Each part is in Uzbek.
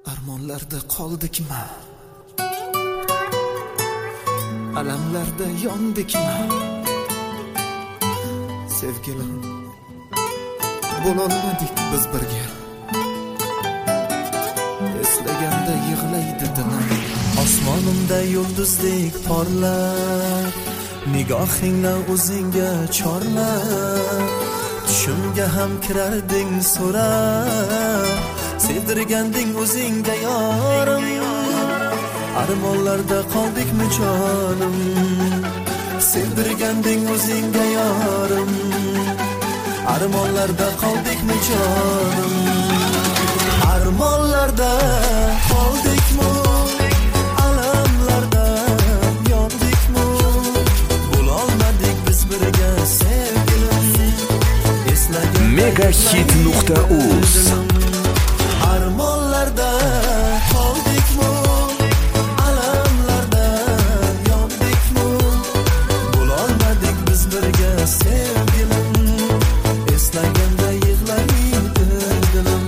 Armonlarda qoldikmi? Alamlarda yondikmi? Sevgilim, bo'lolmadik biz birga. Eslaganda yig'laydi dilim. Osmonimda yulduzdek porlar, nigohingla o'zingga chorlar. Tushimga ham kirarding so'rab, sevdirganding o'zingga yorim. Armonlarda qoldikmi jonim, sevdirganding o'zingga yorim. Armonlarda qoldikmi jonim, armonlarda qoldikmi, alamlarda yondikmi, bo'lolmadik biz birga sevgilim. Megahit.uz Armonlarda qoldikmi, alamlarda yondikmi, bo'lolmadik biz birga sevgilim. Eslaganda yig'laydi dilim.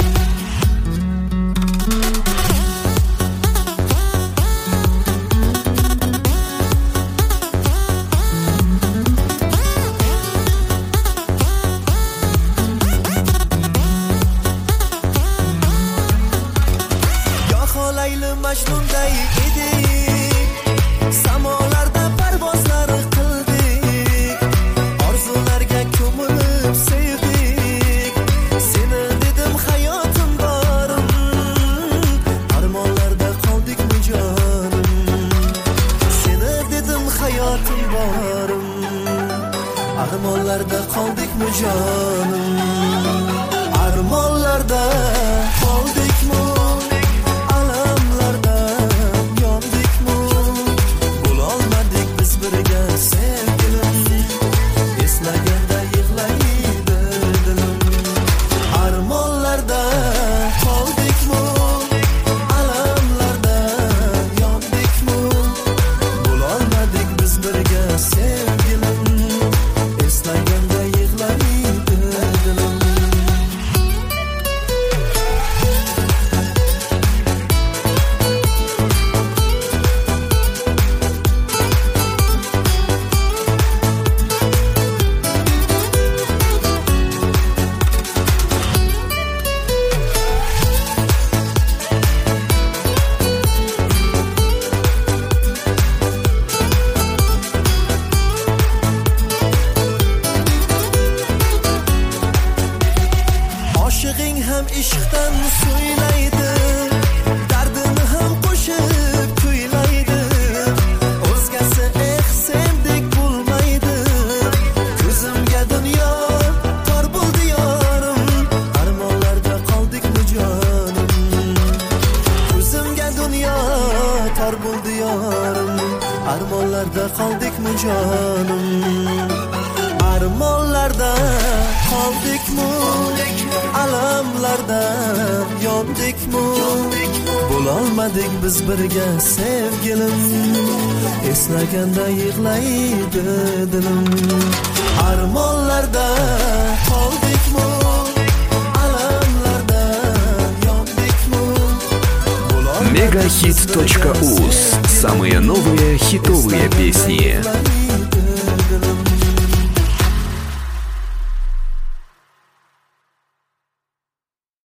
Layli Majnunday edik, samolarda parvozlar qildik, orzularga ko'milib sevdik. Seni dedim hayotim borim, armonlarda qoldikmi jonim. Seni dedim hayotim borim, armonlarda qoldikmi jonim. Armonlarda qoldikmi, ham ishqdan suylaydi, dardini ham qo'shib kuylaydi. O'zgasi sendek bo'lmaydi, ko'zimga dunyo tor bo'ldi yorim. Armonlarda qoldikmi jonim, ko'zimga dunyo tor bo'ldi yorim. Armonlarda qoldikmi jonim, armonlarda qoldikmi, alamlarda yondikmi, bo'lolmadik biz birga sevgilim. Eslaganda yig'laydi dilim. Armonlarda qoldikmi, alamlarda yondikmi, Megahit.uz. Самые новые хитовые песни.